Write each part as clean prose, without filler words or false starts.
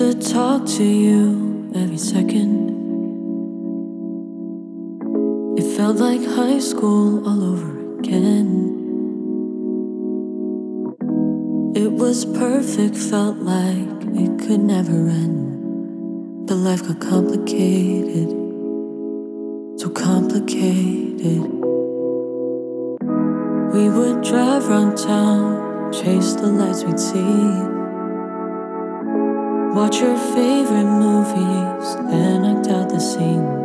to talk to you every second. It felt like high school all over again. It was perfect, felt like it could never end. But life got complicated, so complicated. We would drive around town, chase the lights we'd see, watch your favorite movies, then act out the scenes.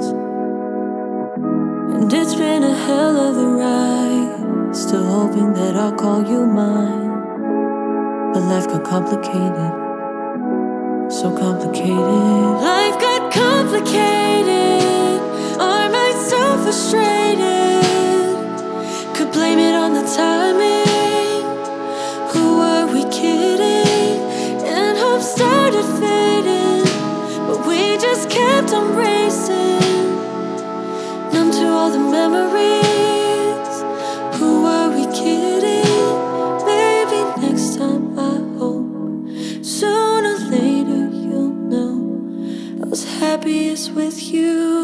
And it's been a hell of a ride, still hoping that I'll call you mine. But life got complicated, so complicated. Life got complicated, our minds so frustrated. Could blame it on the timing, who were we kidding? And hope started fading, but we just kept on racing, numb to all the memories. Who were we kidding? Maybe next time, I hope sooner or later you'll know I was happiest with you.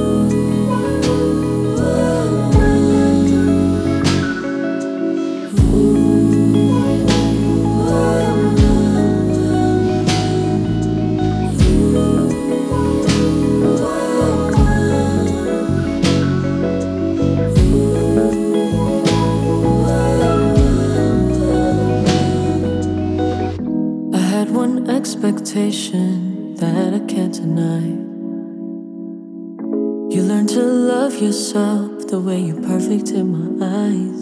One expectation that I can't deny. You learn to love yourself the way you're perfect in my eyes.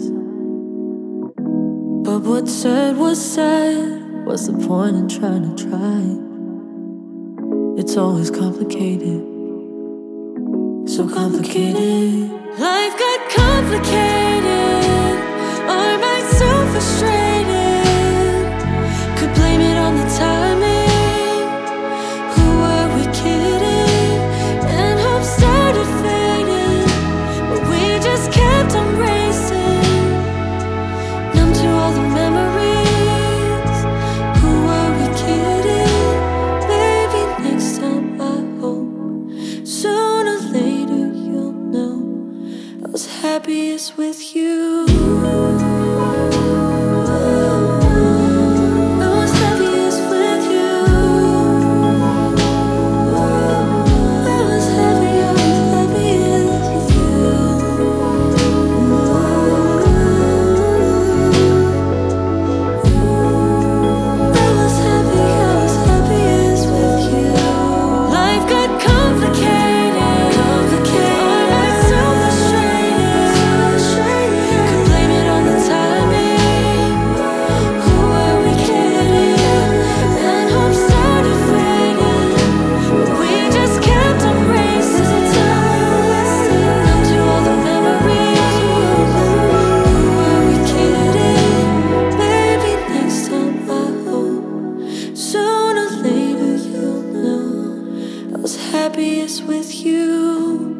But what's said was said. What's the point in trying to try? It's always complicated, so complicated. Life got complicated, our minds so frustrated. Could blame it on the timing, who were we kidding? And hope started fading, but we just kept on racing, numb to all the memories. Who were we kidding? Maybe next time, I hope sooner or later you'll know I was happiest with you. Sooner or later you'll know I was happiest with you.